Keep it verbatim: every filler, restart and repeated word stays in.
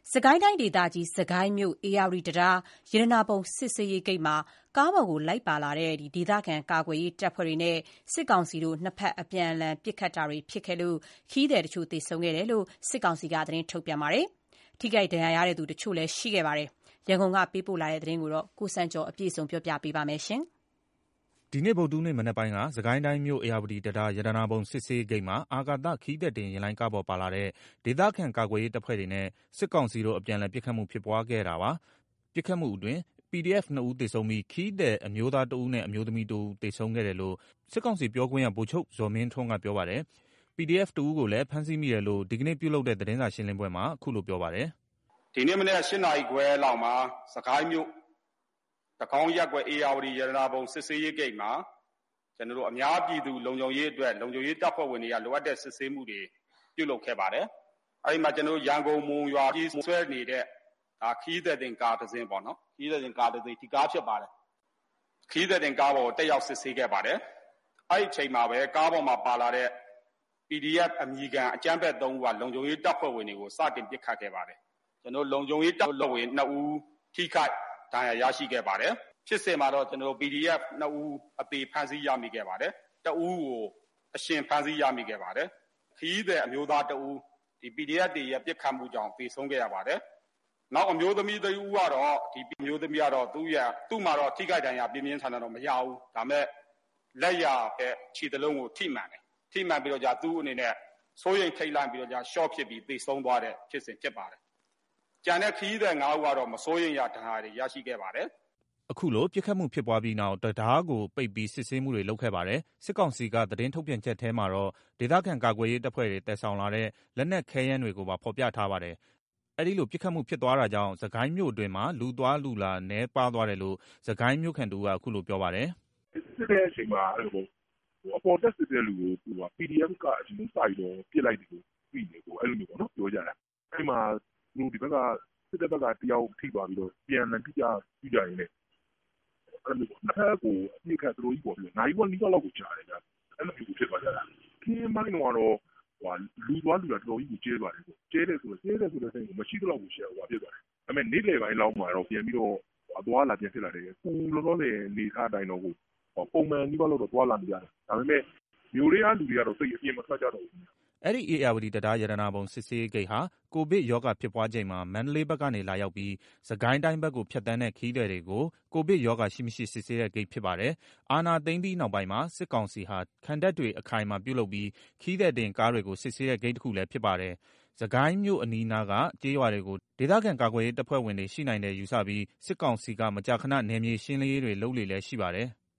စကိုင်းတိုင်းဒေသကြီးစကိုင်းမြို့ဧရာဝတီတံတားရတနာပုံစစ်ဆေးရေးဂိတ်မှာကားပေါ်ကိုလိုက်ပါလာတဲ့ဒေသခံကာကွယ်ရေးတပ်ဖွဲ့တွေနဲ့စစ်ကောင်စီတို့နှစ်ဖက်အပြန်အလှန်ပစ်ခတ်တာတွေဖြစ်ခဲ့လို့ခရီးသည်တချို့သေဆုံးခဲ့တယ်လို့စစ်ကောင်စီကသတင်းထုတ်ပြန်ပါတယ်။ထိခိုက်ဒဏ်ရာရတဲ့သူတချို့လည်းရှိခဲ့ပါတယ်။ရန်ကုန်ကပေးပို့လာတဲ့သတင်းကိုကိုစံကျော်အပြည့်စုံပြောပြပေးပါမယ်။ဒီနေ့ဗုဒ္ဓဟူးနေ့မနက်ပိုင်းကစကိုင်းတိုင်းမြို့ဧရာဝတီတံတားရတနာပုံစစ်ဆေးဂိတ်မှာအာကာသခရီးသည်တင်ယာဉ်လိုင်းကားပေါ်ပါလာတဲ့ဒေသခံကာကွယ်ရေးတပ်ဖွဲ့တွေနဲ့စစ်ကောင်စီတို့အပြန်အလှန်ပစ်ခတ်မှုဖြစ်ပွားခဲ့တာပါ။ပစ်ခတ်မှုအတွင်း ပီဒီအက်ဖ် နှစ်ဦးသေဆုံးပြီးခရီးသည်အမျိုးသားတဦးနဲ့အမျိုးသမီးတဦးသေဆုံးခဲ့တယ်လို့စစ်ကောင်စီပြောခွင့်ရဗိုလ်ချုပ်ဇော်မင်းထွန်းကပြောပါတယ်။ ပီဒီအက်ဖ် တဦးကိုလည်းဖမ်းဆီးမိတယ်လို့ဒီကနေ့ပြုလုပ်တဲ့သတင်းစာရှင်းလင်းပွဲမှာအခုလိုပြောပါတယ်။ဒီနေ့မနက်၈နာရီခွဲလောက်မှာစကိုင်းမြို့တကောင်းရပ်ကွက်ဧရာဝတီရတနာပုံစစ်ဆေးရေးဂိတ်မှာကျွန်တော်တို့အများပြည်သူလုံခြုံရေးအတွက်လုံခြုံရေးတပ်ဖွဲ့ဝင်တွေကလိုအပ်တဲ့စစ်ဆေးမှုတွေပြုလုပ်ခဲ့ပါတယ်။အဲဒီမှာကျွန်တော်တို့ရန်ကုန်မုံရွာကြီးဆွဲနေတဲ့ဒါခီးသက်တင်ကားတစ်စင်းပေါ့နော်။ခီးသက်တင်ကားတစ်စင်းဒီကားဖြစ်ပါတယ်။ခီးသက်တင်ကားပေါ်တက်ရောက်စစ်ဆေးခဲ့ပါတယ်။အဲဒီအချိန်မှာပဲကားပေါ်မှာပါလာတဲ့ ပီဒီအက်ဖ် အမည်ခံအကြမ်းဖက်သုံးဦးကလုံခြုံရေးတပ်ဖွဲ့ဝင်တွေကိုစတင်ပစ်ခတ်ခဲ့ပါတယ်။ကျွန်တော်လုံခြုံရေးတပ်ဖွဲ့ဝင်နှစ်ဦးထိခိုက်ဒဏ်ရာရရှိခဲ့ပါတယ်။ဖြစ်စဉ်မှာတော့ကျွန်တော် ပီဒီအက်ဖ် နှစ်ဦးအသေးဖမ်းဆီးရမိခဲ့ပါတယ်။တဦးကိုအရှင်ဖမ်းဆီးရမိခဲ့ပါတယ်။ခရီးသည်အမျိုးသားတဦးဒီ ပီဒီအက်ဖ် တွေရဲ့ပစ်ခတ်မှုကြောင့်သေဆုံးခဲ့ရပါတယ်။နောက်အမျိုးသမီးတဦးကတော့ဒီအမျိုးသမီးကတော့သူ့ရဲ့သူ့မှာတော့ထိခိုက်ဒဏ်ရာပြင်းပြင်းထန်ထန်တော့မရဘူး။ဒါမဲ့လက်ရပဲခြေတလုံးကိုထိမှန်တယ်။ထိမှန်ပြီးတော့じゃသူ့အနေနဲ့စိုးရိမ်ထိတ်လန့်ပြီးတော့じゃရှော့ဖြစ်ပြီးသေဆုံးသွားတဲ့ဖြစ်စဉ်ဖြစ်ပါတယ်။ကြံတဲ့ခရီးသည်ငါးဦးကတော့မစိုးရိမ်ရဒဏ်ရာတွေရရှိခဲ့ပါတယ်။အခုလိုပစ်ခတ်မှုဖြစ်ပွားပြီးနောက်တံတားကိုပိတ်ပြီးစစ်ဆေးမှုတွေလုပ်ခဲ့ပါတယ်။စစ်ကောင်စီကသတင်းထုတ်ပြန်ချက်ထဲမှာတော့ဒေသခံကာကွယ်ရေးတပ်ဖွဲ့တွေတည်ဆောင်လာတဲ့လက်နက်ခဲယမ်းတွေကိုပါဖော်ပြထားပါတယ်။အဲဒီလိုပစ်ခတ်မှုဖြစ်သွားတာကြောင့်စကိုင်းမြို့အတွင်းမှာလူသွားလူလာနည်းပါးသွားတယ်လို့စကိုင်းမြို့ခံတဦးကအခုလိုပြောပါတယ်။စစ်တဲ့အချိန်မှာအဲ့လိုအပေါ်တက်စစ်တဲ့လူကိုသူက ပီဒီအက်ဖ် ကအရင်စိုက်တော့ပြစ်လိုက်တယ်လို့ပြီးနေကိုအဲ့လိုမျိုးပေါ့နော်ပြောကြတာ။အဲ့မှာသူတို့ဒီဘက်ကစစ်တဲ့ဘက်ကတယောက်ထိသွားပြီးတော့ပြန်လည်ပြကြပြကြရင်းနဲ့အဲ့လိုနှစ်ဖက်ကိုအပြစ်ခတ်သူတို့ကြီးပေါ်ပြီးနိုင်ဝက်နီးလောက်ကိုကြားတယ်ဗျအဲ့လိုမျိုးဖြစ်သွားကြတာခင်းမိုင်းတော့ဟိုလူသွားလူလာတော်ကြီးကိုကျဲသွားတယ်ပေါ့ကျဲတယ်ဆိုတော့ကျဲတယ်ဆိုတဲ့စိတ်ကိုမရှိတော့ဘူးရှယ်ဟိုဖြစ်သွားတယ်ဒါပေမဲ့နေ့လယ်ပိုင်းလောက်မှာတော့ပြန်ပြီးတော့အသွားလာပြန်ဖြစ်လာတယ်ပူလောလောလေနေထားတိုင်းတော့ဟိုပုံမှန်နီးပါးလို့တော့သွားလာနေရတယ်ဒါပေမဲ့မျိုးတွေကလူတွေကတော့စိတ်အပြင်းမထွက်ကြတော့ဘူးအဲ့ဒီဧရာဝတီတံတားရတနာပုံစစ်ဆေးဂိတ်ဟာကိုဗစ်ရောဂါဖြစ်ပွားချိန်မှာမန္တလေးဘက်ကနေလာရောက်ပြီးစကိုင်းတိုင်းဘက်ကိုဖြတ်တန်းတဲ့ခရီးသည်တွေကိုကိုဗစ်ရောဂါရှိမရှိစစ်ဆေးတဲ့ဂိတ်ဖြစ်ပါတယ်။အာဏာသိမ်းပြီးနောက်ပိုင်းမှာစစ်ကောင်စီဟာခံတပ်တွေအခိုင်အမာပြုလုပ်ပြီးခရီးသည်တင်ကားတွေကိုစစ်ဆေးတဲ့ဂိတ်တစ်ခုလည်းဖြစ်ပါတယ်။စကိုင်းမြို့အနီးနားကကျေးရွာတွေကိုဒေသခံကာကွယ်ရေးတပ်ဖွဲ့ဝင်တွေရှိနိုင်တယ်ယူဆပြီးစစ်ကောင်စီကမကြာခဏနယ်မြေရှင်းလင်းရေးတွေလုပ်လေလည်းရှိပါတယ်။